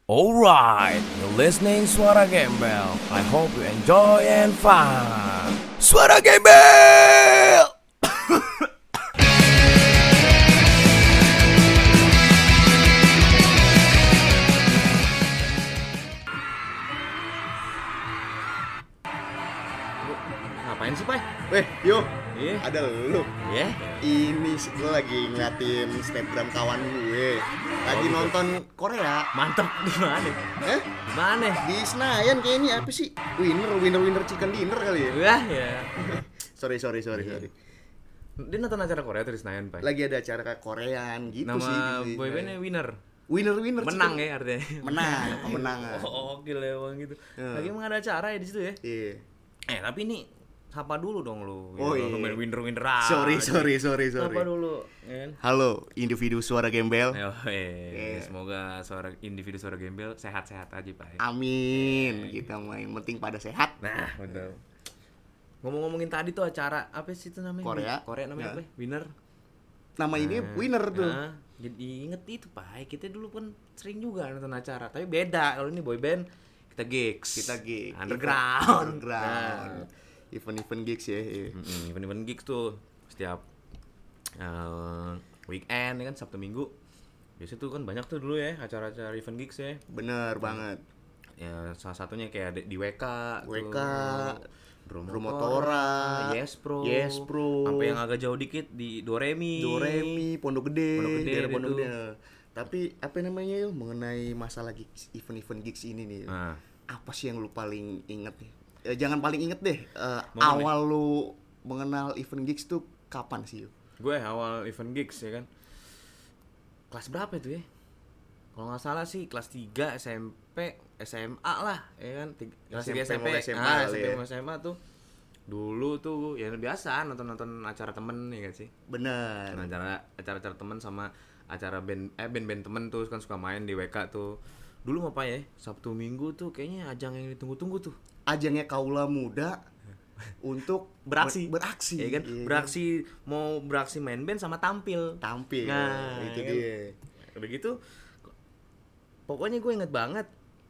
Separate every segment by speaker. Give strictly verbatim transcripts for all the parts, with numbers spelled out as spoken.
Speaker 1: Alright, you're listening Suara Gembel. I hope you enjoy and fun. Suara Gembel!
Speaker 2: Ngapain sih, Pai?
Speaker 3: Weh, yo,
Speaker 2: Iya.
Speaker 3: ada lu.
Speaker 2: Ya?
Speaker 3: Ini gue lagi ngeliatin snapgram kawan gue. Lagi
Speaker 2: Oh, gitu.
Speaker 3: nonton Korea.
Speaker 2: Mantep. Di mana?
Speaker 3: Eh,
Speaker 2: Di mana?
Speaker 3: di Senayan kayaknya apa sih? Winner, winner, winner chicken dinner kali ya?
Speaker 2: Wah, ya.
Speaker 3: Sorry, sorry, sorry,
Speaker 2: Iya.
Speaker 3: sorry.
Speaker 2: Dia nonton acara Korea tuh di Senayan, Pai.
Speaker 3: Lagi ada acara kayak Korean gitu
Speaker 2: Nama
Speaker 3: sih. di-
Speaker 2: boybandnya Winner.
Speaker 3: Winner, winner.
Speaker 2: Menang
Speaker 3: chicken-
Speaker 2: ya artinya.
Speaker 3: Menang, kemenangan.
Speaker 2: Oh, gila emang gitu.
Speaker 3: Ya.
Speaker 2: Lagi emang ada acara ya di situ ya.
Speaker 3: Iya.
Speaker 2: Eh, tapi ini sapa dulu dong lu.
Speaker 3: Oh,
Speaker 2: Lu
Speaker 3: iya.
Speaker 2: main winner-winner aja.
Speaker 3: Sorry, sorry, sorry, sorry.
Speaker 2: Sapa dulu, ya kan?
Speaker 3: Halo, individu suara gembel.
Speaker 2: Ayo, eh,
Speaker 3: Iya.
Speaker 2: semoga suara individu suara gembel sehat-sehat aja, Pak.
Speaker 3: Amin. Kita main penting pada sehat.
Speaker 2: Nah, betul. Ngomong-ngomongin tadi tuh acara apa sih itu namanya?
Speaker 3: Korea.
Speaker 2: Korea namanya
Speaker 3: Ya.
Speaker 2: apa? Winner.
Speaker 3: Nama ini
Speaker 2: Nah,
Speaker 3: winner tuh.
Speaker 2: nah, jadi inget itu, Pak. Kita dulu kan sering juga nonton acara, tapi beda. Kalau ini boyband kita gigs.
Speaker 3: Kita gigs.
Speaker 2: Underground.
Speaker 3: Underground.
Speaker 2: Nah.
Speaker 3: Event-event gigs ya. Iya.
Speaker 2: Mm-mm, event-event gigs tuh setiap uh, weekend ya kan, Sabtu Minggu. Biasanya tuh kan banyak tuh dulu ya acara-acara event gigs ya.
Speaker 3: Bener banget.
Speaker 2: Ya salah satunya kayak ada di W K,
Speaker 3: W K,
Speaker 2: tuh,
Speaker 3: Promotora,
Speaker 2: Yes Pro,
Speaker 3: Yes Pro,
Speaker 2: sampai yang agak jauh dikit di Doremi,
Speaker 3: Doremi, Pondok Gede,
Speaker 2: Pondok Gede
Speaker 3: daerah
Speaker 2: itu.
Speaker 3: Pondok Gede. Tapi apa namanya yuk mengenai masalah gigs, event-event gigs ini nih,
Speaker 2: Nah,
Speaker 3: apa sih yang lu paling inget nih? Eh, jangan paling inget deh, eh,
Speaker 2: Momen
Speaker 3: awal lu mengenal event gigs tuh kapan sih yuk?
Speaker 2: gue awal event gigs ya kan, kelas berapa itu ya? Kalau nggak salah sih kelas tiga S M P, S M A lah, ya kan? Tiga- Kelas tiga
Speaker 3: S M P
Speaker 2: S M P,
Speaker 3: mau S M A
Speaker 2: ah,
Speaker 3: kali
Speaker 2: S M P
Speaker 3: ya.
Speaker 2: mau S M A tuh dulu tuh ya biasa nonton-nonton acara temen ya kan sih.
Speaker 3: Bener.
Speaker 2: Nah, acara acara-acara temen sama acara band eh band-band temen tuh kan suka main di W K tuh. Dulu apa ya? Sabtu Minggu tuh kayaknya ajang yang ditunggu-tunggu tuh.
Speaker 3: Ajangnya kaula muda untuk
Speaker 2: Beraksi.
Speaker 3: ber- beraksi,
Speaker 2: Ya kan?
Speaker 3: iya
Speaker 2: Beraksi mau beraksi main band sama tampil.
Speaker 3: tampil.
Speaker 2: Nah,
Speaker 3: itu
Speaker 2: ya kan?
Speaker 3: dia.
Speaker 2: Udah gitu pokoknya gue inget banget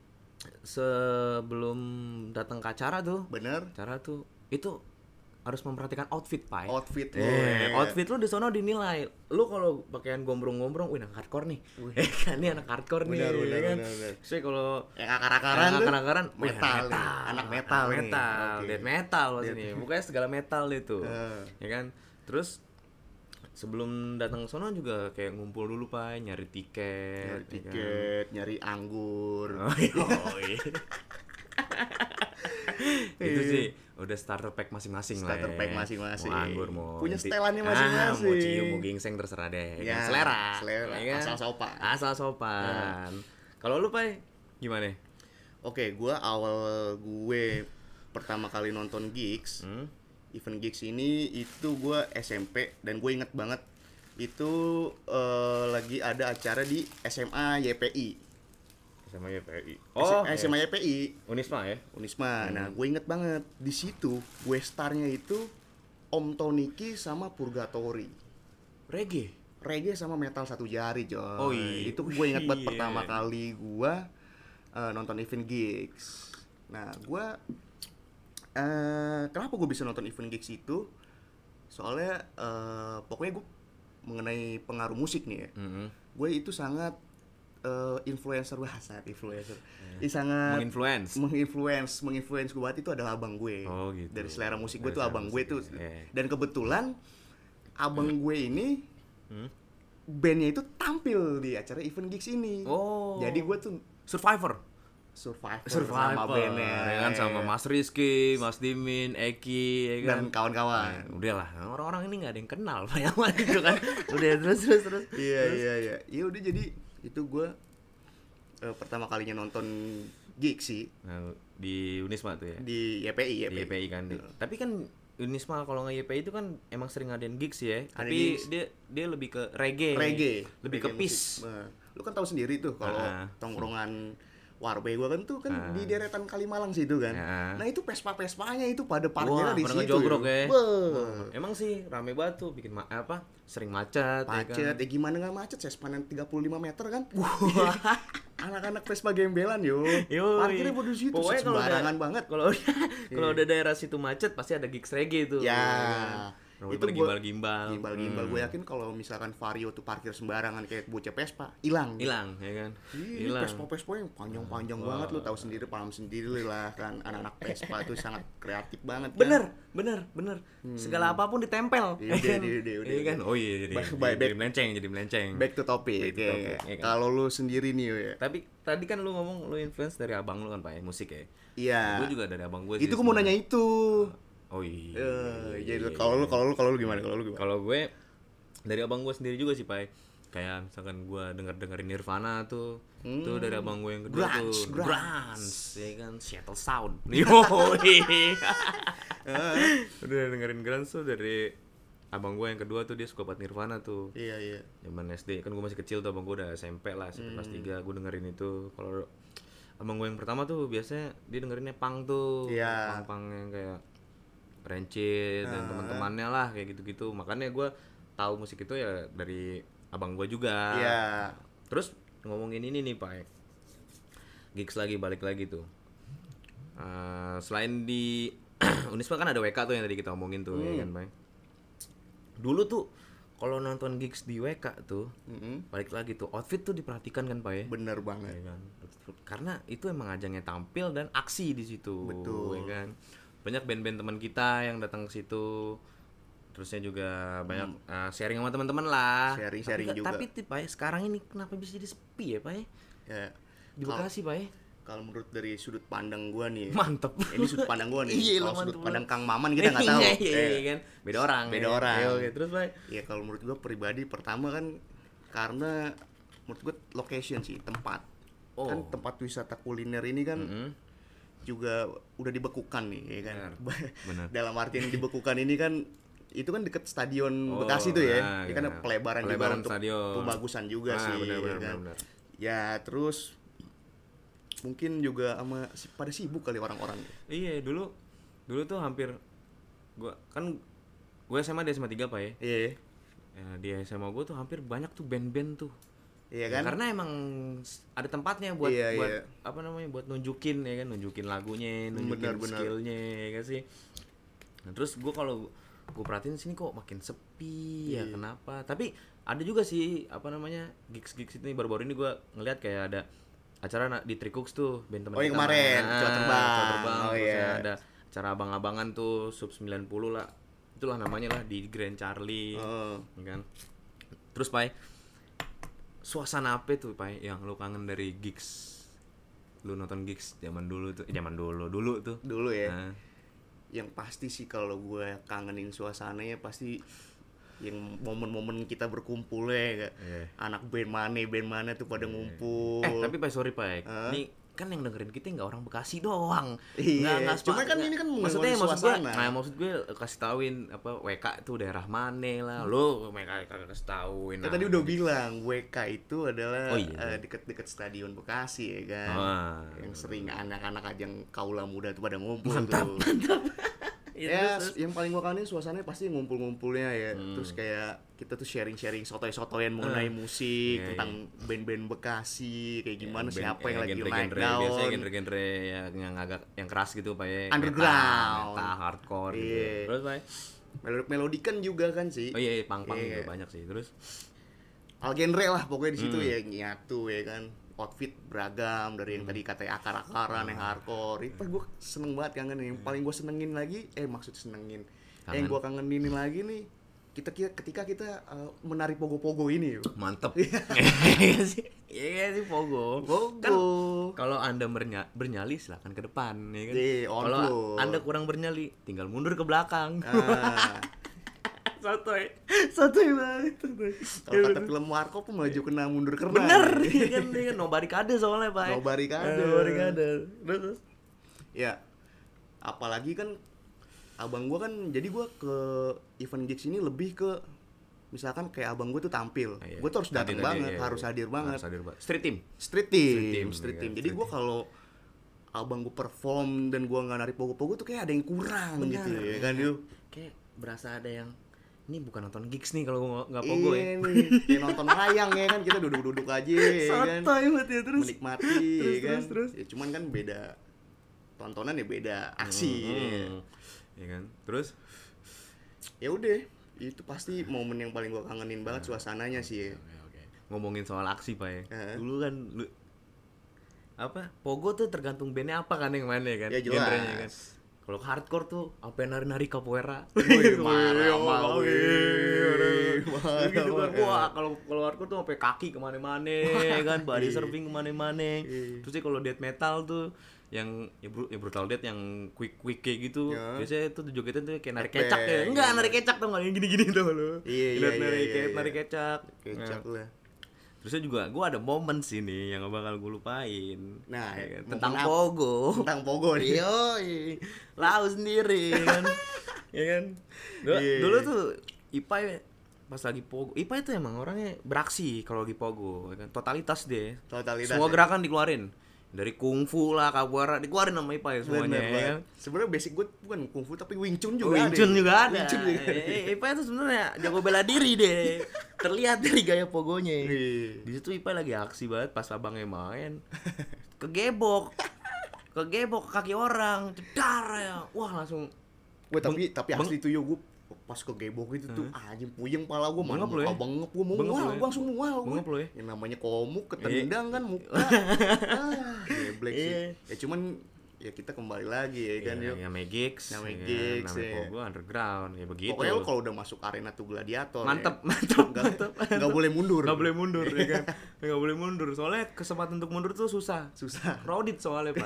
Speaker 2: sebelum datang ke acara tuh.
Speaker 3: Bener.
Speaker 2: Acara tuh itu harus memperhatikan outfit, Pai.
Speaker 3: Outfit lu.
Speaker 2: Eh,
Speaker 3: ya.
Speaker 2: outfit lu di sono dinilai. Lu kalau pakaian gombrong-gombrong, wih, anak hardcore nih. Eh kan ini anak hardcore nih,
Speaker 3: Benar, benar,
Speaker 2: ya kan.
Speaker 3: benar, benar.
Speaker 2: Saya kalau
Speaker 3: Yang akar-akaran
Speaker 2: yang
Speaker 3: tuh
Speaker 2: akar-akaran, wih,
Speaker 3: metal nih, anak metal nih.
Speaker 2: metal,
Speaker 3: Oke.
Speaker 2: death metal
Speaker 3: Death-
Speaker 2: maksudnya. Pokoknya segala metal itu.
Speaker 3: Eh.
Speaker 2: Ya kan? Terus sebelum datang ke sono juga kayak ngumpul dulu, Pak, nyari tiket,
Speaker 3: nyari
Speaker 2: ya kan.
Speaker 3: tiket, nyari anggur.
Speaker 2: Oh, iya. Itu sih udah starter pack masing-masing lah.
Speaker 3: Starter
Speaker 2: ya.
Speaker 3: pack masing-masing.
Speaker 2: Mau anggur, mau
Speaker 3: Punya
Speaker 2: inti-
Speaker 3: setelannya
Speaker 2: Ah,
Speaker 3: masing-masing.
Speaker 2: mau cium, mau gingseng terserah deh.
Speaker 3: Ya,
Speaker 2: Kan selera.
Speaker 3: selera.
Speaker 2: ya kan?
Speaker 3: Asal sopan.
Speaker 2: Asal sopan. Kalau lu, Pai, gimana?
Speaker 3: Oke, gua awal gue pertama kali nonton gigs,
Speaker 2: Hmm?
Speaker 3: event gigs ini itu gua S M P dan gue inget banget itu eh, lagi ada acara di S M A Y P I.
Speaker 2: Sama Y P I.
Speaker 3: Oh,
Speaker 2: iya.
Speaker 3: S M A Y P I.
Speaker 2: Unisma ya?
Speaker 3: Unisma. Nah, gue inget banget di situ gue starnya itu Om Toniki sama Purgatory.
Speaker 2: Reggae.
Speaker 3: Reggae sama metal satu jari, coy.
Speaker 2: Oh, iya.
Speaker 3: Itu gue inget banget
Speaker 2: Iya.
Speaker 3: pertama kali gue eh, nonton event gigs. Nah, gue eh kenapa gue bisa nonton event gigs itu? Soalnya eh, pokoknya gue mengenai pengaruh musik nih ya.
Speaker 2: Mm-hmm.
Speaker 3: Gue itu sangat eh, influencer, wah sangat influencer. Ini sangat
Speaker 2: Menginfluence.
Speaker 3: menginfluence menginfluence gue banget itu adalah abang gue.
Speaker 2: Oh, gitu.
Speaker 3: Dari selera musik gue
Speaker 2: Dari
Speaker 3: tuh
Speaker 2: selera
Speaker 3: abang gue
Speaker 2: musik,
Speaker 3: tuh.
Speaker 2: iya.
Speaker 3: Dan kebetulan abang gue ini
Speaker 2: Hmm?
Speaker 3: bandnya itu tampil di acara event gigs ini.
Speaker 2: Oh.
Speaker 3: Jadi gue tuh
Speaker 2: Survivor.
Speaker 3: survivor,
Speaker 2: Survivor.
Speaker 3: sama bandnya,
Speaker 2: Ya kan sama Mas Rizky, Mas Dimin, Eki, ya kan.
Speaker 3: dan kawan-kawan.
Speaker 2: Nah, udah lah, orang-orang ini nggak ada yang kenal banyak banget gitu kan. Udah terus terus terus.
Speaker 3: Iya iya iya. Ya udah jadi itu gue eh, pertama kalinya nonton gigs sih
Speaker 2: Nah, di Unisma tuh ya.
Speaker 3: di Y P I.
Speaker 2: Di Y P I kan. Di- Tapi kan Unisma kalau nggak Y P I itu kan emang sering ngadain gigs ya.
Speaker 3: Ada
Speaker 2: Tapi
Speaker 3: gigs.
Speaker 2: dia dia lebih ke reggae.
Speaker 3: Reggae,
Speaker 2: Lebih ke
Speaker 3: reggae
Speaker 2: peace.
Speaker 3: musik. Nah, lu kan tahu sendiri tuh kalau
Speaker 2: Ah.
Speaker 3: tongkrongan Warbe gua kan tuh kan
Speaker 2: Ah.
Speaker 3: di deretan Kalimalang situ kan.
Speaker 2: Ya.
Speaker 3: Nah itu Vespa-Vespanya itu pada
Speaker 2: Wah,
Speaker 3: parkirnya di
Speaker 2: pada
Speaker 3: situ.
Speaker 2: ngejogrok ya.
Speaker 3: Beuh.
Speaker 2: Emang sih rame banget tuh, bikin ma- apa? Sering macet,
Speaker 3: Macet,
Speaker 2: ya kan.
Speaker 3: ya gimana nggak macet? Sespanan tiga puluh lima meter kan. Anak-anak Vespa gembelan yo.
Speaker 2: Yoi.
Speaker 3: Parkirnya pada di situ,
Speaker 2: Pokoknya kalau
Speaker 3: sembarangan
Speaker 2: udah-
Speaker 3: banget.
Speaker 2: Kalau kalau udah daerah situ macet pasti ada gigs reggae tuh.
Speaker 3: Ya.
Speaker 2: Itu
Speaker 3: Itu gua-
Speaker 2: gimbal-gimbal.
Speaker 3: Gimbal-gimbal,
Speaker 2: Hmm.
Speaker 3: gue yakin kalau misalkan Vario tuh parkir sembarangan kayak bocah Vespa, hilang.
Speaker 2: Hilang, ya kan?
Speaker 3: Ini
Speaker 2: Hilang.
Speaker 3: Vespa-Vespa yang panjang-panjang
Speaker 2: Wah.
Speaker 3: banget, lu tahu sendiri, paham sendiri lah kan, anak-anak Vespa itu sangat kreatif banget kan.
Speaker 2: Bener, bener, bener. Segala apapun ditempel.
Speaker 3: Iya,
Speaker 2: ya kan?
Speaker 3: iya, iya, iya,
Speaker 2: Iya kan?
Speaker 3: iya.
Speaker 2: Oh iya, jadi,
Speaker 3: Baik,
Speaker 2: jadi,
Speaker 3: baik,
Speaker 2: jadi
Speaker 3: back-
Speaker 2: melenceng, jadi melenceng.
Speaker 3: Back to topic.
Speaker 2: Back to
Speaker 3: ya.
Speaker 2: topic, iya kan?
Speaker 3: Kalau lu sendiri nih ya.
Speaker 2: Tapi tadi kan lu ngomong lu influence dari abang lu kan, Pak, ya, musik ya.
Speaker 3: Iya.
Speaker 2: Gue juga dari abang gue.
Speaker 3: Itu gue mau nanya itu.
Speaker 2: Oh iya.
Speaker 3: Eh,
Speaker 2: iya,
Speaker 3: jadi
Speaker 2: iya,
Speaker 3: kalau lu
Speaker 2: iya.
Speaker 3: kalau lu kalau lu gimana? Kalau lu gimana?
Speaker 2: Kalau gue dari abang gue sendiri juga sih, Pak. Kayak misalkan gue denger dengerin Nirvana tuh,
Speaker 3: Hmm.
Speaker 2: tuh dari abang gue yang kedua
Speaker 3: Grunge,
Speaker 2: tuh,
Speaker 3: grunge.
Speaker 2: grunge, ya kan, Seattle Sound. Yo, udah dengerin grunge tuh dari abang gue yang kedua tuh, dia suka banget Nirvana tuh.
Speaker 3: Iya, iya.
Speaker 2: Zaman S D kan gue masih kecil tuh, abang gue udah S M P lah, S M P kelas
Speaker 3: Hmm.
Speaker 2: tiga gue dengerin itu. Kalau abang gue yang pertama tuh biasanya dia dengerinnya punk tuh,
Speaker 3: Iya.
Speaker 2: punk-punk yang kayak Rancid dan
Speaker 3: Ah.
Speaker 2: teman-temannya lah kayak gitu-gitu. Makanya gue tahu musik itu ya dari abang gue juga.
Speaker 3: Iya.
Speaker 2: Terus ngomongin ini nih Pak, gigs lagi, balik lagi tuh. Eh, selain di Unisba kan ada W K tuh yang tadi kita omongin tuh, ya
Speaker 3: Hmm.
Speaker 2: kan Pak. Dulu tuh kalau nonton gigs di W K tuh,
Speaker 3: Mm-mm.
Speaker 2: balik lagi tuh outfit tuh diperhatikan kan Pak ya.
Speaker 3: Bener banget.
Speaker 2: Ya kan? Karena itu emang ajangnya tampil dan aksi di situ.
Speaker 3: Betul.
Speaker 2: Ya kan? Banyak band-band teman kita yang datang ke situ. Terusnya juga banyak uh, sharing sama teman-teman lah.
Speaker 3: Hmm. Sharing-sharing
Speaker 2: tapi,
Speaker 3: juga.
Speaker 2: Tapi tuh, Pak ya, sekarang ini kenapa bisa jadi sepi ya, Pak ya?
Speaker 3: Ya.
Speaker 2: Di
Speaker 3: Kalau-
Speaker 2: Bekasi, Pak ya.
Speaker 3: Kalau menurut dari sudut pandang gua nih.
Speaker 2: Mantep.
Speaker 3: Ini sudut pandang gua nih.
Speaker 2: Iya,
Speaker 3: Kalau
Speaker 2: lo
Speaker 3: sudut
Speaker 2: mantep
Speaker 3: pandang
Speaker 2: banget.
Speaker 3: Kang Maman kita nggak tahu.
Speaker 2: Iya, iya,
Speaker 3: Eh,
Speaker 2: iya, kan. Beda orang.
Speaker 3: Beda
Speaker 2: ya.
Speaker 3: orang.
Speaker 2: Iya, oke, terus, Pak.
Speaker 3: Ya kalau menurut gua pribadi pertama kan karena menurut gua location sih, tempat.
Speaker 2: Oh.
Speaker 3: Kan tempat wisata kuliner ini kan
Speaker 2: Mm-mm.
Speaker 3: juga udah dibekukan nih, ya kan.
Speaker 2: Benar.
Speaker 3: Dalam artian dibekukan ini kan itu kan deket stadion
Speaker 2: Oh,
Speaker 3: Bekasi tuh ya.
Speaker 2: nah,
Speaker 3: Ini kan
Speaker 2: ya.
Speaker 3: pelebaran,
Speaker 2: Pelebaran
Speaker 3: juga untuk
Speaker 2: stadion.
Speaker 3: pembagusan juga
Speaker 2: Ah,
Speaker 3: sih.
Speaker 2: benar,
Speaker 3: ya
Speaker 2: benar,
Speaker 3: kan.
Speaker 2: benar.
Speaker 3: Ya terus mungkin juga sama si- pada sibuk kali orang-orang.
Speaker 2: Iya, dulu dulu tuh hampir gua kan gue S M A di S M A tiga Pak ya.
Speaker 3: Iya.
Speaker 2: Ya, di S M A gue tuh hampir banyak tuh band-band tuh.
Speaker 3: Iya
Speaker 2: Ya,
Speaker 3: kan?
Speaker 2: karena emang s- ada tempatnya buat
Speaker 3: Iya,
Speaker 2: buat
Speaker 3: iya.
Speaker 2: apa namanya, buat nunjukin ya kan, nunjukin lagunya, nunjukin
Speaker 3: Benar, benar.
Speaker 2: skillnya ya kan sih. Nah, terus gue kalau gue perhatiin sini kok makin sepi ya,
Speaker 3: Iya.
Speaker 2: kenapa? Tapi ada juga sih apa namanya, gigs-gigs ini baru-baru ini gue ngeliat kayak ada acara na- di Tricooks tuh, band teman
Speaker 3: Oh, yang
Speaker 2: kita.
Speaker 3: kemarin,
Speaker 2: Nah,
Speaker 3: Jawa Terbang.
Speaker 2: Jawa Terbang.
Speaker 3: Oh,
Speaker 2: Terusnya
Speaker 3: iya.
Speaker 2: ada acara abang-abangan tuh sub sembilan puluh lah, itulah namanya lah, di Grand Charlie.
Speaker 3: Oh.
Speaker 2: Ya kan. Terus Pai, suasana apa tuh Pai yang lu kangen dari gigs? Lu nonton gigs zaman dulu tuh, eh, zaman dulu dulu tuh.
Speaker 3: Dulu ya.
Speaker 2: Nah,
Speaker 3: Yang pasti sih kalau gue kangenin suasananya pasti yang momen-momen kita berkumpul ya, Kak.
Speaker 2: Iya.
Speaker 3: Anak band mana, band mana tuh pada ngumpul.
Speaker 2: eh tapi Pai, sorry Pai,
Speaker 3: Hah?
Speaker 2: ini kan yang dengerin kita nggak orang Bekasi doang.
Speaker 3: Iya,
Speaker 2: Nggak- nggak
Speaker 3: cuma
Speaker 2: sepa-
Speaker 3: kan
Speaker 2: nggak-
Speaker 3: ini kan
Speaker 2: maksudnya
Speaker 3: mengenai
Speaker 2: maksud gue,
Speaker 3: suasana.
Speaker 2: nah maksud gue kasih tauin apa W K tuh daerah mana lah. Lu mereka kasih tauin.
Speaker 3: Kan tadi udah bilang W K itu adalah
Speaker 2: Oh, iya.
Speaker 3: eh, deket-deket stadion Bekasi ya kan.
Speaker 2: Ah.
Speaker 3: Yang sering anak-anak ajang kaula muda tuh pada ngumpul
Speaker 2: Mantap,
Speaker 3: tuh.
Speaker 2: Ya,
Speaker 3: Ya,
Speaker 2: terus, terus.
Speaker 3: yang paling gua kangenin suasananya pasti ngumpul-ngumpulnya ya.
Speaker 2: Hmm.
Speaker 3: Terus kayak kita tuh sharing-sharing sotoy-sotoyan mengenai musik,
Speaker 2: Iya,
Speaker 3: tentang band-band Bekasi, kayak gimana,
Speaker 2: Ya, band-
Speaker 3: siapa yang
Speaker 2: ya,
Speaker 3: lagi naik
Speaker 2: genre-genre,
Speaker 3: daun.
Speaker 2: biasanya genre-genre yang, yang agak yang keras gitu Pak ya.
Speaker 3: Underground.
Speaker 2: Metal, metal, hardcore gitu.
Speaker 3: Iya.
Speaker 2: Terus Pak.
Speaker 3: Melodic melodikan juga kan sih.
Speaker 2: Oh iya, iya pang-pang
Speaker 3: Iya.
Speaker 2: juga banyak sih. Terus
Speaker 3: Al genre lah pokoknya di situ
Speaker 2: Hmm.
Speaker 3: ya, nyatu ya kan. Outfit beragam dari yang tadi katanya akar-akaran, yang hardcore. Itu gue seneng banget kangen. Yang paling gue senengin lagi, eh maksud senengin.
Speaker 2: Kangen.
Speaker 3: Yang gue kangenin lagi nih, kita ketika kita uh, menari pogo-pogo ini.
Speaker 2: mantep. Iya sih. Iya sih pogo.
Speaker 3: Pogo.
Speaker 2: Kan kalau Anda bernya- bernyali silakan ke depan ya kan.
Speaker 3: Iya, on
Speaker 2: Kalau
Speaker 3: floor.
Speaker 2: Anda kurang bernyali tinggal mundur ke belakang.
Speaker 3: Ah,
Speaker 2: Sotoy. Sotoy banget.
Speaker 3: kalau kata film Warkop melaju kena mundur kena.
Speaker 2: Bener, iya kan, iya kan, no barikade soalnya Pak.
Speaker 3: No barikade.
Speaker 2: Eh, no barikade. Terus.
Speaker 3: Ya, apalagi kan abang gua kan, jadi gua ke event gigs ini lebih ke misalkan kayak abang gue tuh tampil,
Speaker 2: Ah, iya.
Speaker 3: gue tuh harus datang
Speaker 2: Tadi- tadi,
Speaker 3: banget,
Speaker 2: iya,
Speaker 3: harus
Speaker 2: iya.
Speaker 3: hadir banget.
Speaker 2: Harus hadir banget. Street team.
Speaker 3: Street team,
Speaker 2: Street team,
Speaker 3: street
Speaker 2: iya,
Speaker 3: team. Jadi
Speaker 2: street
Speaker 3: gue kalau abang gue perform dan gue nggak narik pogo-pogo tuh kayak ada yang kurang gitu ya kan yuk.
Speaker 2: Kayak berasa ada yang ini bukan nonton gigs nih kalau gua nggak pogo
Speaker 3: Iya
Speaker 2: ya.
Speaker 3: nih, kayak nonton wayang ya kan, kita duduk-duduk aja ya kan.
Speaker 2: Santai banget ya terus.
Speaker 3: Menikmati
Speaker 2: Terus,
Speaker 3: ya kan.
Speaker 2: terus, terus.
Speaker 3: Ya, cuman kan beda tontonan ya beda aksi. Ya.
Speaker 2: Hmm. Ya kan. Terus
Speaker 3: Ya udah, itu pasti momen yang paling gue kangenin banget suasananya sih ya.
Speaker 2: oke oke. Ngomongin soal aksi Pak ya.
Speaker 3: Heeh.
Speaker 2: Dulu kan lu apa? Pogo tuh tergantung bandnya apa kan yang mana kan?
Speaker 3: Ya jelas.
Speaker 2: Genrenya kan. Kalau hardcore tuh apa nari-nari capoeira.
Speaker 3: Wih, marah,
Speaker 2: Marah,
Speaker 3: mau,
Speaker 2: wih.
Speaker 3: marah,
Speaker 2: Gitu kan.
Speaker 3: marah.
Speaker 2: Wah, kalau kalau hardcore tuh sampai kaki kemana-mana kan, body surfing kemana-mana.
Speaker 3: Iya.
Speaker 2: Terus sih kalau death metal tuh yang ya, bru- ya brutal death yang quick quick kayak gitu.
Speaker 3: Ya.
Speaker 2: Biasanya tuh jogetnya tuh kayak narik
Speaker 3: Epek,
Speaker 2: kecak ya. Enggak,
Speaker 3: iya.
Speaker 2: narik kecak tuh enggak yang gini-gini tuh lo.
Speaker 3: Iya, iya,
Speaker 2: Narik
Speaker 3: iya,
Speaker 2: narik,
Speaker 3: iya, iya.
Speaker 2: narik kecak.
Speaker 3: Kecap
Speaker 2: Nah,
Speaker 3: lah.
Speaker 2: terusnya juga gue ada momen sih nih yang gak bakal gue lupain.
Speaker 3: Nah,
Speaker 2: Ya kan?
Speaker 3: momen
Speaker 2: Tentang
Speaker 3: apa?
Speaker 2: pogo.
Speaker 3: Tentang pogo nih.
Speaker 2: Yoi, lau sendiri kan, ya kan. Dulu,
Speaker 3: Iya.
Speaker 2: dulu tuh Ipai pas lagi pogo, Ipai itu emang orangnya beraksi kalau lagi pogo, ya kan. Totalitas deh.
Speaker 3: Totalitas.
Speaker 2: Semua
Speaker 3: ya.
Speaker 2: gerakan dikeluarin, dari kungfu lah, capoeira dikeluarin sama Ipai semuanya.
Speaker 3: Bener
Speaker 2: Ya
Speaker 3: banget.
Speaker 2: kan.
Speaker 3: Sebenarnya basic gue bukan kungfu tapi Wing Chun juga
Speaker 2: Wing
Speaker 3: ada.
Speaker 2: Chun juga ada.
Speaker 3: Wing Chun juga ada.
Speaker 2: Eh, Ipai itu sebenarnya jago bela diri deh. Terlihat dari gaya pogonya.
Speaker 3: Iya.
Speaker 2: Di situ Ipai lagi aksi banget pas abangnya main. Kegebok. Kegebok ke kaki orang, jedar ya. Wah, langsung
Speaker 3: Gue tapi
Speaker 2: Beng-
Speaker 3: tapi
Speaker 2: beng-
Speaker 3: asli tuh yo gue pas ke gebok itu tuh anjing puyeng pala gue mana
Speaker 2: Bengep lu
Speaker 3: muka
Speaker 2: ya?
Speaker 3: bengep gue mau
Speaker 2: Bengep lu
Speaker 3: mual
Speaker 2: ya?
Speaker 3: gue langsung mual gue.
Speaker 2: Bengep lu ya?
Speaker 3: Yang namanya komuk ketendang kan muka. ah, geblek sih.
Speaker 2: Iya.
Speaker 3: Ya cuman ya kita kembali lagi ya kan
Speaker 2: ya,
Speaker 3: yuk.
Speaker 2: namanya gigs,
Speaker 3: Namanya
Speaker 2: ya kan?
Speaker 3: gigs,
Speaker 2: namanya
Speaker 3: ya.
Speaker 2: pogo underground, ya begitu.
Speaker 3: Pokoknya lu kalau udah masuk arena tuh gladiator.
Speaker 2: mantep,
Speaker 3: ya,
Speaker 2: mantep,
Speaker 3: nggak,
Speaker 2: mantep.
Speaker 3: nggak boleh mundur.
Speaker 2: Nggak boleh mundur, ya kan? Nggak boleh mundur. Soalnya kesempatan untuk mundur tuh susah.
Speaker 3: Susah.
Speaker 2: Crowded soalnya, Pak.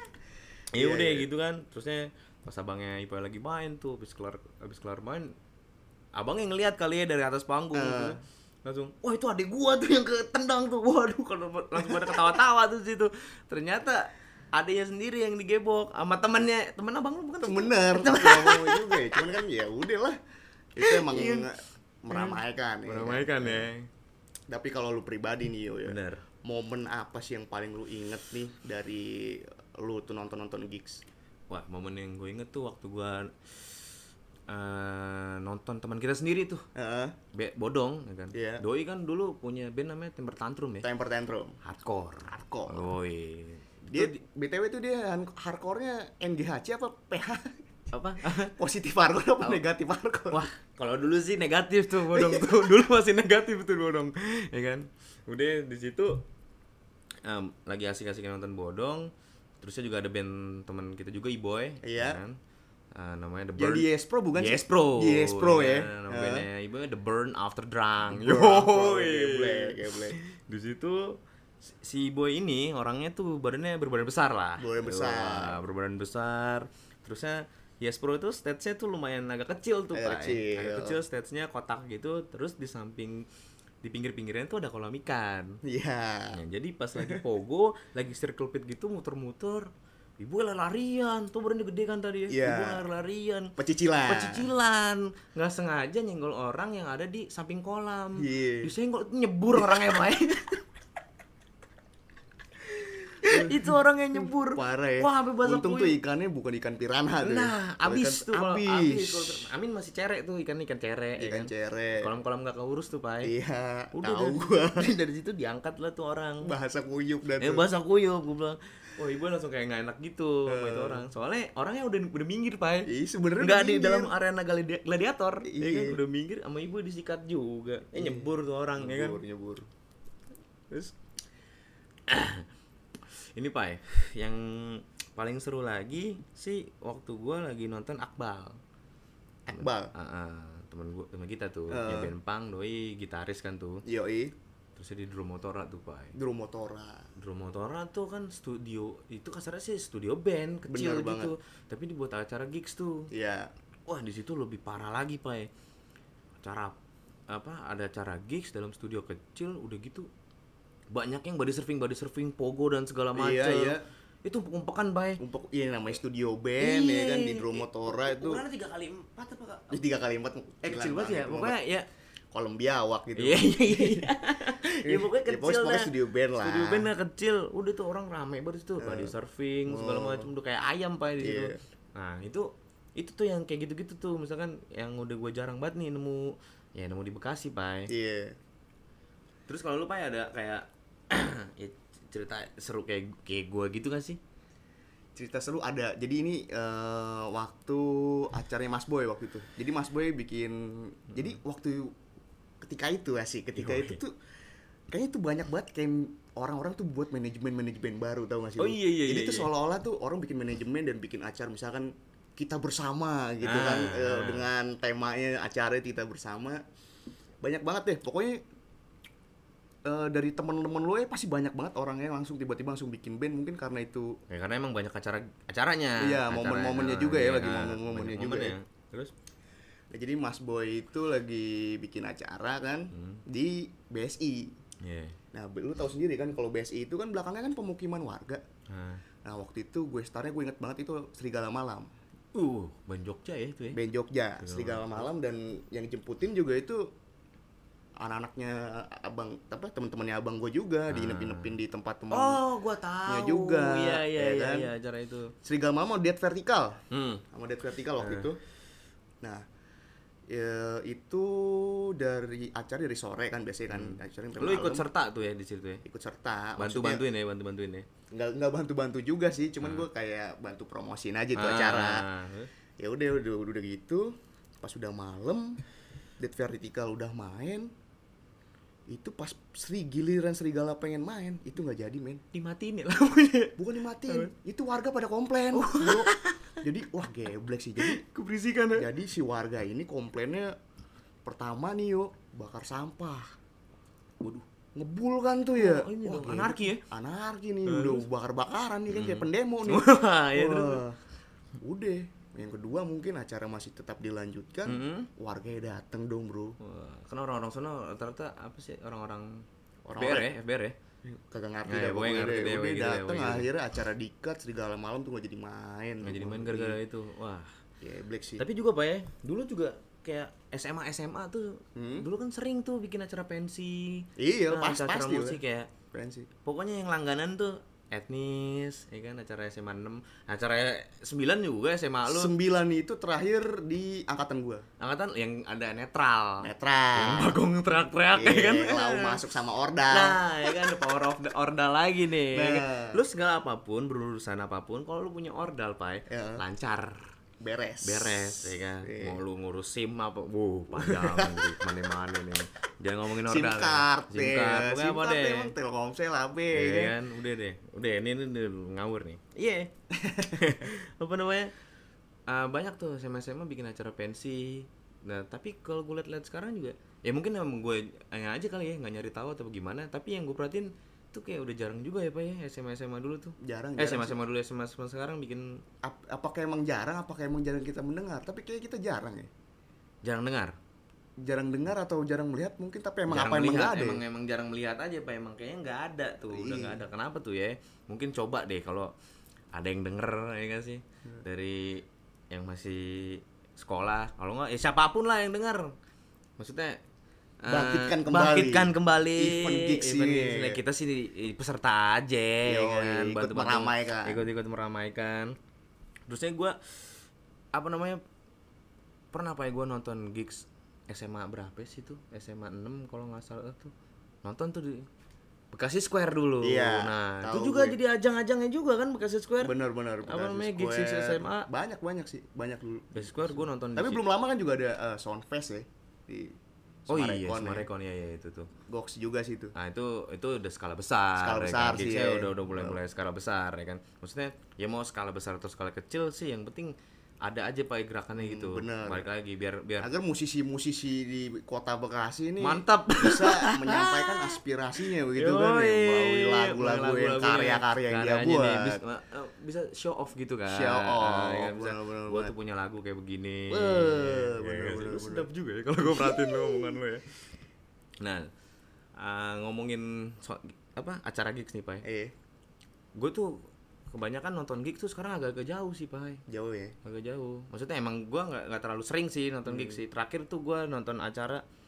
Speaker 2: Ya
Speaker 3: Iya,
Speaker 2: udah
Speaker 3: iya.
Speaker 2: gitu kan. Terusnya pas abangnya Ipai lagi main tuh, habis kelar habis kelar main, abangnya ngelihat kali ya dari atas panggung
Speaker 3: Eh.
Speaker 2: tuh. Langsung, wah itu adik gua tuh yang ketendang tuh. Waduh, kalau langsung pada ketawa-tawa tuh situ. Ternyata adiknya sendiri yang digebok sama temennya. Temen abang lu bukan?
Speaker 3: Bener. Nggak mau juga ya. Cuman kan ya udah lah. Itu emang
Speaker 2: Iya.
Speaker 3: meramaikan. ya.
Speaker 2: Meramaikan ya.
Speaker 3: Tapi kalau lu pribadi nih yo ya.
Speaker 2: Bener.
Speaker 3: Momen apa sih yang paling lu inget nih dari lu tuh nonton-nonton gigs?
Speaker 2: Wah, momen yang gue inget tuh waktu gue uh, nonton teman kita sendiri tuh,
Speaker 3: Heeh.
Speaker 2: Be- Bodong, ya kan.
Speaker 3: Iya.
Speaker 2: Doi kan dulu punya band namanya Temper Tantrum ya.
Speaker 3: Temper Tantrum.
Speaker 2: Hardcore.
Speaker 3: Hardcore.
Speaker 2: Doi.
Speaker 3: Dia
Speaker 2: Itu di-
Speaker 3: B T W tuh dia han- hardcore-nya N G H C apa P H?
Speaker 2: apa?
Speaker 3: Positif hardcore apa negatif hardcore?
Speaker 2: Wah, kalau dulu sih negatif tuh Bodong tuh. Dulu masih negatif tuh Bodong, ya kan. Udah di situ um, lagi asik-asik nonton Bodong. Terusnya juga ada band teman kita juga Iboy,
Speaker 3: Iya.
Speaker 2: kan? Uh, namanya The
Speaker 3: Yang
Speaker 2: Burn.
Speaker 3: di Yes Pro bukan sih?
Speaker 2: Yes Pro.
Speaker 3: Yes Pro ya.
Speaker 2: Nama
Speaker 3: Heeh.
Speaker 2: bandnya Iboy The Burn After Drunk.
Speaker 3: Burn After,
Speaker 2: Yoi.
Speaker 3: geblek, geblek.
Speaker 2: Di situ si- si Iboy ini orangnya tuh badannya berbadan besar lah.
Speaker 3: Berbadan besar.
Speaker 2: Wah, berbadan besar. Terusnya Yes Pro itu stage-nya tuh lumayan agak kecil tuh, Pak.
Speaker 3: Agak kecil.
Speaker 2: Agak kecil stage-nya kotak gitu. Terus di samping di pinggir-pinggirnya tuh ada kolam ikan.
Speaker 3: Iya.
Speaker 2: Nah, jadi pas lagi pogo, lagi circle pit gitu muter-muter, ibu lari-larian, tuh badannya gede kan tadi ya.
Speaker 3: Iya.
Speaker 2: Ibu lari-larian.
Speaker 3: Pecicilan.
Speaker 2: Pecicilan, nggak sengaja nyenggol orang yang ada di samping kolam.
Speaker 3: Iya.
Speaker 2: Disenggol, nyebur orangnya main. Itu orang yang nyebur.
Speaker 3: Parah ya.
Speaker 2: Wah, sampai basah
Speaker 3: Untung tuh
Speaker 2: kuyup.
Speaker 3: ikannya bukan ikan piranha tuh. ya.
Speaker 2: Nah,
Speaker 3: Kalau
Speaker 2: abis
Speaker 3: ikan-
Speaker 2: tuh kalau
Speaker 3: abis.
Speaker 2: abis. Kalau ter- Amin masih cerek tuh ikan ikan cerek. ya
Speaker 3: Ikan
Speaker 2: kan?
Speaker 3: cerek.
Speaker 2: Kolam-kolam nggak keurus tuh, Pak.
Speaker 3: Iya,
Speaker 2: Udah
Speaker 3: tahu
Speaker 2: dari,
Speaker 3: gua.
Speaker 2: dari situ diangkat lah tuh orang.
Speaker 3: Bahasa kuyup dan
Speaker 2: Eh
Speaker 3: tuh.
Speaker 2: bahasa kuyup, gue bilang. Oh, ibu langsung kayak nggak enak gitu sama
Speaker 3: Eh.
Speaker 2: itu orang. Soalnya orangnya udah udah minggir, Pak.
Speaker 3: Ih, sebenarnya
Speaker 2: Nggak
Speaker 3: udah
Speaker 2: di
Speaker 3: minggir.
Speaker 2: dalam arena gladi- gladiator, ya
Speaker 3: Iya.
Speaker 2: kan? Udah minggir sama ibu disikat juga. Eh nyebur tuh orang, ya kan?
Speaker 3: Nyebur, nyebur.
Speaker 2: Terus ini Pak, yang paling seru lagi sih waktu gua lagi nonton Akbal.
Speaker 3: Akbal.
Speaker 2: Ah, ah, temen gua, temen kita tuh,
Speaker 3: Eh.
Speaker 2: ya band punk, doi gitaris kan tuh.
Speaker 3: Yoi,
Speaker 2: Terusnya di Drum Motora tuh, Pak.
Speaker 3: Drum Motora.
Speaker 2: Drum Motora tuh kan studio, itu kasarnya sih studio band kecil
Speaker 3: Bener
Speaker 2: gitu. Tapi dibuat acara gigs tuh.
Speaker 3: Iya.
Speaker 2: Wah, di situ lebih parah lagi, Pak. Acara apa? Ada acara gigs dalam studio kecil udah gitu. Banyak yang body surfing, body surfing, pogo dan segala macam.
Speaker 3: Iya, iya.
Speaker 2: Itu umpuk-umpukan, Bay.
Speaker 3: Untuk iya namanya studio band ya kan di Drum Motora itu.
Speaker 2: Ukurannya tiga kali empat apa, Kak?
Speaker 3: Terus tiga kali empat
Speaker 2: Eh, kecil banget ya. Pokoknya ya
Speaker 3: kolom biawak gitu.
Speaker 2: Iya iya iya. Ya pokoknya
Speaker 3: Ya,
Speaker 2: kecil
Speaker 3: pokoknya- pokoknya
Speaker 2: dah.
Speaker 3: studio band lah.
Speaker 2: Studio band lah kecil. Udah tuh orang rame banget tuh, pada surfing segala
Speaker 3: Oh.
Speaker 2: macam tuh kayak ayam Pak di situ.
Speaker 3: Iya.
Speaker 2: Nah, itu itu tuh yang kayak gitu-gitu tuh, misalkan yang udah gue jarang banget nih nemu, ya nemu di Bekasi Pak.
Speaker 3: Iya.
Speaker 2: Terus kalau lu Pak ada kayak ya, cerita seru kayak kayak gue gitu kan sih?
Speaker 3: Cerita seru ada. Jadi ini eh, waktu acaranya Mas Boy waktu itu. Jadi Mas Boy bikin jadi waktu ketika itu ya sih, ketika
Speaker 2: Yoi.
Speaker 3: itu tuh kayaknya tuh banyak banget kayak orang-orang tuh buat manajemen-manajemen baru, tau gak sih?
Speaker 2: Oh,
Speaker 3: lu?
Speaker 2: iya, iya,
Speaker 3: Jadi
Speaker 2: iya,
Speaker 3: tuh
Speaker 2: iya.
Speaker 3: seolah-olah tuh orang bikin manajemen dan bikin acara misalkan kita bersama gitu
Speaker 2: Ah,
Speaker 3: kan eh,
Speaker 2: ah.
Speaker 3: dengan temanya acara kita bersama. Banyak banget deh. Pokoknya eh, dari temen-temen lo ya pasti banyak banget orangnya langsung tiba-tiba langsung bikin band, mungkin karena itu.
Speaker 2: Ya karena emang banyak acara acaranya.
Speaker 3: Iya,
Speaker 2: Acaranya.
Speaker 3: momen-momennya juga ya,
Speaker 2: Iya,
Speaker 3: lagi
Speaker 2: ah,
Speaker 3: momen-momennya
Speaker 2: banyak
Speaker 3: juga
Speaker 2: momennya.
Speaker 3: ya.
Speaker 2: Terus
Speaker 3: Nah, jadi Mas Boy itu lagi bikin acara kan
Speaker 2: Hmm.
Speaker 3: di B S I.
Speaker 2: iya.
Speaker 3: Nah, lu tahu sendiri kan kalau B S I itu kan belakangnya kan pemukiman warga.
Speaker 2: Nah.
Speaker 3: Nah, waktu itu gue startnya gue inget banget itu Serigala Malam.
Speaker 2: Uh, Band Jogja ya itu ya.
Speaker 3: Band Jogja,
Speaker 2: Serigala
Speaker 3: Serigala Malam, dan yang jemputin juga itu anak-anaknya abang apa teman-temannya abang gue juga, diinep-inepin di tempat teman.
Speaker 2: Oh, gua tahu.
Speaker 3: juga,
Speaker 2: Iya iya
Speaker 3: ya
Speaker 2: iya
Speaker 3: kan?
Speaker 2: iya acara itu.
Speaker 3: Serigala Malam sama Dead Vertical.
Speaker 2: Hmm.
Speaker 3: Sama Dead Vertical waktu
Speaker 2: Eh.
Speaker 3: itu. Nah, ya, itu dari acara dari sore kan biasanya kan acara sampai
Speaker 2: Hmm. Lu ikut
Speaker 3: malam.
Speaker 2: serta tuh ya di situ ya.
Speaker 3: Ikut serta.
Speaker 2: Bantu-bantuin ya, bantu-bantuin ya.
Speaker 3: Nggak nggak bantu-bantu juga sih, cuman gue kayak bantu promosiin aja tuh
Speaker 2: Ah,
Speaker 3: acara.
Speaker 2: terus?
Speaker 3: Ya udah udah udah gitu, pas udah malam Dead Vertical udah main, itu pas Sri giliran Serigala pengen main itu nggak jadi men.
Speaker 2: Dimatiin ya lampunya.
Speaker 3: Bukan dimatiin, itu warga pada komplain. Bro. Jadi wah geblek sih. Jadi
Speaker 2: Keberisikan ya.
Speaker 3: jadi si warga ini komplainnya pertama nih yuk bakar sampah. Waduh, ngebul kan tuh ya.
Speaker 2: Oh, ini dong,
Speaker 3: geblek.
Speaker 2: anarki ya?
Speaker 3: Anarki nih, udah bakar-bakaran nih kan kayak pendemo nih.
Speaker 2: Wah, ya terus.
Speaker 3: Wah, udah. Yang kedua mungkin acara masih tetap dilanjutkan.
Speaker 2: Mm-hmm.
Speaker 3: Warganya dateng dong bro.
Speaker 2: Wah, kan orang-orang sana rata-rata apa sih orang-orang F B R
Speaker 3: Orang-orang-
Speaker 2: ya, F B R ya.
Speaker 3: Kagak ngerti
Speaker 2: Nah,
Speaker 3: dah
Speaker 2: ya, pokoknya
Speaker 3: pokoknya
Speaker 2: ngerti
Speaker 3: deh.
Speaker 2: deh,
Speaker 3: Udah
Speaker 2: pokoknya gitu deh,
Speaker 3: dateng
Speaker 2: pokoknya gitu.
Speaker 3: akhirnya acara dikat Serigala Malam tuh gak jadi main.
Speaker 2: Nggak jadi main gara-gara itu. Wah.
Speaker 3: Ya black sih.
Speaker 2: Tapi juga Pak ya, dulu juga kayak S M A S M A tuh
Speaker 3: Hmm?
Speaker 2: dulu kan sering tuh bikin acara pensi.
Speaker 3: Iya,
Speaker 2: Nah,
Speaker 3: pas
Speaker 2: acara
Speaker 3: pasti
Speaker 2: musik kayak
Speaker 3: keren sih.
Speaker 2: pokoknya yang langganan tuh etnis, ya kan acara S M A enam, acara sembilan juga S M A lu.
Speaker 3: Sembilan itu terakhir di angkatan gua.
Speaker 2: Angkatan yang ada netral. Yang
Speaker 3: Netral.
Speaker 2: bagong teriak-teriak ya kan.
Speaker 3: Iya, lau masuk sama Ordal.
Speaker 2: Nah, ya kan power of the ordal lagi nih. ya kan?
Speaker 3: Nah.
Speaker 2: Lu segala apapun, berurusan apapun, kalau lu punya ordal, Pai,
Speaker 3: Ya.
Speaker 2: lancar.
Speaker 3: Beres.
Speaker 2: Beres, ya kan.
Speaker 3: Iya.
Speaker 2: Mau lu ngurus SIM apa, wuh, panjang nih, kemana-mana nih. Jangan ngomongin
Speaker 3: SIM
Speaker 2: ordal.
Speaker 3: card.
Speaker 2: SIM
Speaker 3: ya.
Speaker 2: card, pokoknya
Speaker 3: SIM
Speaker 2: apa
Speaker 3: card
Speaker 2: deh.
Speaker 3: emang Telkomsel A B
Speaker 2: Iya
Speaker 3: kan.
Speaker 2: kan, udah deh, udah ini, ini, udah ngawur nih. Iya. Apa namanya? Ah, banyak tuh S M A S M A bikin acara pensi. Nah, tapi kalau gue liat-liat sekarang juga, ya mungkin emang gue aja kali ya nggak nyari tahu atau gimana. Tapi yang gue perhatiin tuh kayak udah jarang juga ya Pak ya S M A S M A dulu tuh.
Speaker 3: Jarang,
Speaker 2: Eh, S M A
Speaker 3: jarang
Speaker 2: S M A dulu, S M A S M A sekarang bikin
Speaker 3: Ap- apakah emang jarang, apakah emang jarang kita mendengar? Tapi kayak kita jarang ya.
Speaker 2: jarang dengar.
Speaker 3: Jarang dengar atau jarang melihat mungkin, tapi emang
Speaker 2: Jarang
Speaker 3: apa emang
Speaker 2: melihat,
Speaker 3: nggak ada?
Speaker 2: emang
Speaker 3: ya?
Speaker 2: emang jarang melihat aja Pak, emang kayaknya nggak ada tuh, udah
Speaker 3: Iya.
Speaker 2: nggak ada. Kenapa tuh ya? Mungkin coba deh kalau ada yang denger ya kan sih dari yang masih sekolah, kalau nggak ya siapapun lah yang denger. Maksudnya eh,
Speaker 3: Bangkitkan kembali.
Speaker 2: bangkitkan kembali
Speaker 3: Event gigs
Speaker 2: event
Speaker 3: ini.
Speaker 2: gigs. Nah, kita sih di- peserta aja ya
Speaker 3: Yoi,
Speaker 2: kan,
Speaker 3: ikut
Speaker 2: bantu-bantu,
Speaker 3: meramaikan.
Speaker 2: ikut-ikut meramaikan. Terusnya gue apa namanya pernah apa ya gue nonton gigs S M A berapa sih tuh, S M A enam kalau nggak salah tuh, nonton tuh di Bekasi Square dulu.
Speaker 3: Iya,
Speaker 2: Nah
Speaker 3: tahu
Speaker 2: itu juga
Speaker 3: gue.
Speaker 2: jadi ajang-ajangnya juga kan Bekasi Square.
Speaker 3: Bener-bener.
Speaker 2: Apa
Speaker 3: Bekasi
Speaker 2: namanya, gigs
Speaker 3: Square.
Speaker 2: S M A?
Speaker 3: Banyak banyak sih, banyak dulu.
Speaker 2: Bekasi Square gue nonton.
Speaker 3: Tapi
Speaker 2: di
Speaker 3: belum lama kan juga ada uh, Soundfest ya di
Speaker 2: Oh iya,
Speaker 3: Sumarekon ya.
Speaker 2: Sumarekon ya, ya itu tuh.
Speaker 3: Goks juga sih itu.
Speaker 2: Nah itu itu udah skala besar.
Speaker 3: Skala
Speaker 2: ya
Speaker 3: besar
Speaker 2: kan?
Speaker 3: sih,
Speaker 2: Gigsnya
Speaker 3: ya.
Speaker 2: udah udah mulai mulai skala besar ya kan. Maksudnya ya mau skala besar atau skala kecil sih, yang penting ada aja Pak gerakannya gitu.
Speaker 3: bener.
Speaker 2: Balik lagi biar biar
Speaker 3: Agar musisi-musisi di kota Bekasi ini
Speaker 2: mantap.
Speaker 3: bisa menyampaikan aspirasinya begitu kan ya, melalui lagu-lagu yang karya-karya yang dia
Speaker 2: karyanya nih,
Speaker 3: buat.
Speaker 2: bisa, eh, bisa show off gitu kan.
Speaker 3: Show off,
Speaker 2: ya kan? Bisa,
Speaker 3: bener-bener
Speaker 2: gua
Speaker 3: banget.
Speaker 2: tuh punya lagu kayak begini.
Speaker 3: Eh,
Speaker 2: Ya,
Speaker 3: bener-bener,
Speaker 2: lu
Speaker 3: bener.
Speaker 2: sedap juga ya kalau gua perhatiin lo omongan lo ya. Nah, ah, ngomongin so, apa acara gigs nih Pak.
Speaker 3: Eh,
Speaker 2: Gue tuh kebanyakan nonton gigs tuh sekarang agak-agak jauh sih Pak.
Speaker 3: jauh ya.
Speaker 2: Agak jauh. Maksudnya emang gua nggak nggak terlalu sering sih nonton gigs sih. Terakhir tuh gua nonton acara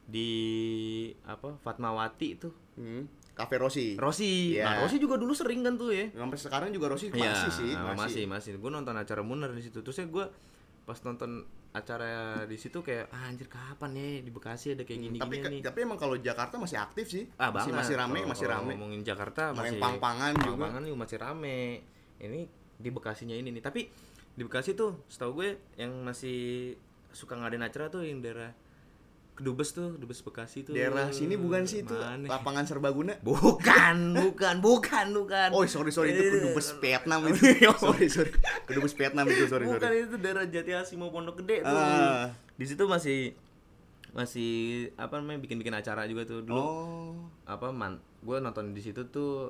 Speaker 2: di apa Fatmawati itu.
Speaker 3: Hmm. Cafe Rossi.
Speaker 2: Rossi.
Speaker 3: Iya.
Speaker 2: Nah, Rossi juga dulu sering kan tuh ya.
Speaker 3: Sampai sekarang juga Rossi
Speaker 2: Iya,
Speaker 3: masih sih,
Speaker 2: masih
Speaker 3: masih.
Speaker 2: masih. Gue nonton acara Munar di situ. Terus ya gue pas nonton acara di situ kayak ah, anjir kapan ya di Bekasi ada kayak gini
Speaker 3: tapi
Speaker 2: gini nih.
Speaker 3: tapi emang kalau Jakarta masih aktif sih.
Speaker 2: Ah,
Speaker 3: masih
Speaker 2: banget.
Speaker 3: masih rame,
Speaker 2: Kalau-
Speaker 3: masih
Speaker 2: kalau
Speaker 3: rame.
Speaker 2: Ngomongin Jakarta
Speaker 3: Main
Speaker 2: masih
Speaker 3: pang-pangan juga.
Speaker 2: Pang-pangan juga masih rame. Ini di Bekasinya ini nih. Tapi di Bekasi tuh setahu gue yang masih suka ngadain acara tuh yang daerah Kedubes tuh, Kedubes Bekasi tuh.
Speaker 3: Daerah sini bukan sih itu
Speaker 2: Mana?
Speaker 3: lapangan serbaguna.
Speaker 2: Bukan, bukan, bukan, bukan.
Speaker 3: Oh sorry sorry itu Kedubes Vietnam itu. sorry sorry Kedubes Vietnam itu sorry
Speaker 2: Bukan,
Speaker 3: sorry.
Speaker 2: itu daerah Jatiasi mau Pondok Gede tuh.
Speaker 3: Ah.
Speaker 2: Di situ masih masih apa namanya bikin-bikin acara juga tuh dulu.
Speaker 3: Oh.
Speaker 2: Apa man? Gue nonton di situ tuh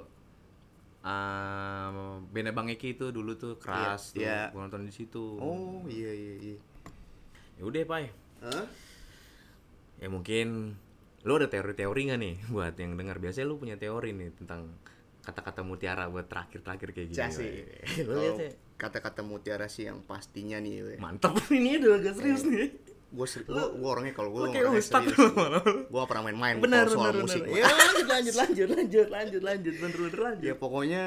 Speaker 2: um, Band Bang Eki tuh dulu tuh keras
Speaker 3: Iya,
Speaker 2: tuh.
Speaker 3: iya.
Speaker 2: Gue nonton di situ.
Speaker 3: Oh iya iya iya.
Speaker 2: Ya udah, Pai.
Speaker 3: Hah?
Speaker 2: Ya mungkin lu ada teori-teori nggak nih buat yang dengar? Biasanya lu punya teori nih tentang kata-kata mutiara buat terakhir-terakhir kayak gini.
Speaker 3: Casi.
Speaker 2: Lu
Speaker 3: Kalau
Speaker 2: lihat ya.
Speaker 3: kata-kata mutiara sih yang pastinya nih, we.
Speaker 2: Mantap ini udah agak serius nih.
Speaker 3: Gue seri- gua, gua orangnya kalau gue
Speaker 2: Lu kayak ustad lu.
Speaker 3: gue gak pernah main-main
Speaker 2: Benar,
Speaker 3: kalau soal
Speaker 2: benar,
Speaker 3: musik.
Speaker 2: benar.
Speaker 3: gua.
Speaker 2: Ya lanjut lanjut lanjut lanjut lanjut lanjut bener bener lanjut.
Speaker 3: Ya pokoknya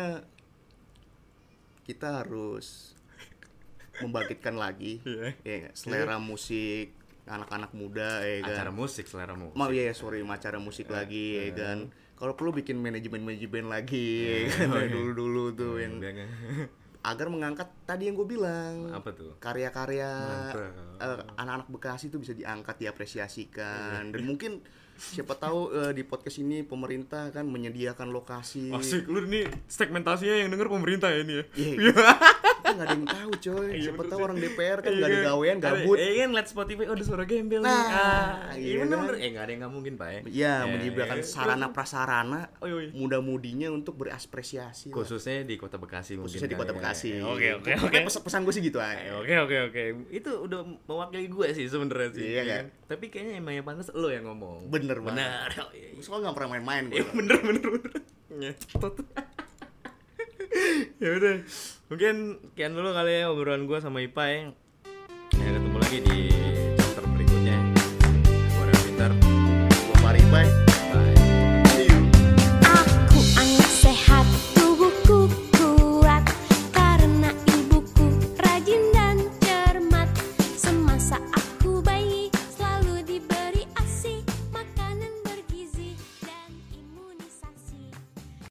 Speaker 3: kita harus membangkitkan lagi
Speaker 2: Iya.
Speaker 3: ya nggak? Selera musik anak-anak muda ya kan.
Speaker 2: Acara musik, selera musik.
Speaker 3: Mau ya sorry acara musik lagi ya kan. Kalau perlu bikin manajemen-manajemen lagi ya kan kayak dulu-dulu tuh yang
Speaker 2: Biar nggak-
Speaker 3: agar mengangkat tadi yang gue bilang.
Speaker 2: apa tuh?
Speaker 3: Karya-karya
Speaker 2: Mantap.
Speaker 3: eh, anak-anak Bekasi itu bisa diangkat, diapresiasikan. Dan mungkin siapa tahu eh, di podcast ini pemerintah kan menyediakan lokasi.
Speaker 2: Asik, lu ini segmentasinya yang denger pemerintah ya ini ya.
Speaker 3: Iya. Kita nggak ada yang tahu coy.
Speaker 2: Iya,
Speaker 3: Siapa
Speaker 2: betul
Speaker 3: tahu
Speaker 2: sih.
Speaker 3: orang D P R kan nggak ada gawean,
Speaker 2: Ada-
Speaker 3: gabut.
Speaker 2: Eh kan liat Spotify, oh ada suara gembel nih.
Speaker 3: Nah,
Speaker 2: Ah,
Speaker 3: iya
Speaker 2: iya bener
Speaker 3: kan?
Speaker 2: bener. Eh nggak ada yang nggak mungkin, Pak ya.
Speaker 3: Iya, menyediakan
Speaker 2: iya.
Speaker 3: sarana prasarana
Speaker 2: Oh, iya, iya.
Speaker 3: muda-mudinya untuk berapresiasi. lah.
Speaker 2: Khususnya di Kota Bekasi mungkin.
Speaker 3: Khususnya di
Speaker 2: kan
Speaker 3: Kota
Speaker 2: ya.
Speaker 3: Bekasi.
Speaker 2: Oke, oke, oke.
Speaker 3: Pokoknya pes- pesan gue sih gitu aja.
Speaker 2: Oke, oke, oke. Itu udah mewakili gue sih sebenarnya sih.
Speaker 3: Iya kan?
Speaker 2: Tapi kayaknya emang yang pantas lo yang ngomong.
Speaker 3: Bener banget.
Speaker 2: Bener. Oh, iya, iya.
Speaker 3: Soalnya nggak pernah main-main gue.
Speaker 2: Iya, bener bener bener. Nyetot. Ya udah. Mungkin kian dulu kali ya obrolan gue sama Ipai.